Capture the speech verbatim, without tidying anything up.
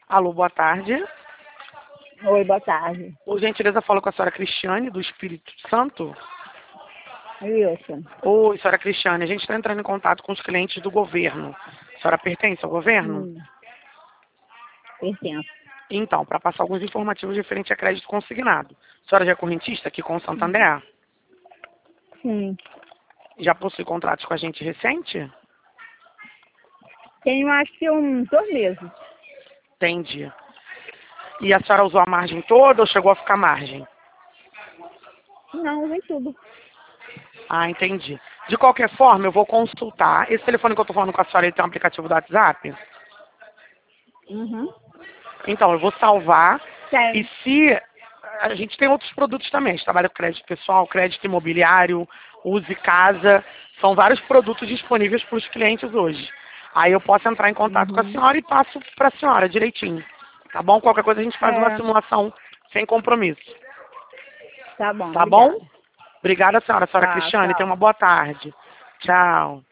Alô, boa tarde. Oi, boa tarde. Por gentileza, falo com a senhora Cristiane, do Espírito Santo. Isso. Oi, senhora Cristiane, a gente está entrando em contato com os clientes do governo. A senhora pertence ao governo? Hum, pertenço. Então, para passar alguns informativos referente a crédito consignado. A senhora já é correntista aqui com o Santander? Sim. Já possui contratos com a gente recente? Tenho acho que uns dois meses. Entendi. E a senhora usou a margem toda ou chegou a ficar margem? Não, nem tudo. Ah, entendi. De qualquer forma, eu vou consultar. Esse telefone que eu estou falando com a senhora, ele tem um aplicativo do WhatsApp? Uhum. Então, eu vou salvar. Tem. E se... A gente tem outros produtos também. A gente trabalha com crédito pessoal, crédito imobiliário, Use Casa. São vários produtos disponíveis para os clientes hoje. Aí eu posso entrar em contato com a Uhum. senhora e passo para a senhora direitinho. Tá bom? Qualquer coisa a gente faz uma É, simulação sem compromisso. tá bom, Tá bom? obrigada. Obrigada, senhora. Senhora Tá, Cristiane, tenha tchau. uma boa tarde. Tchau.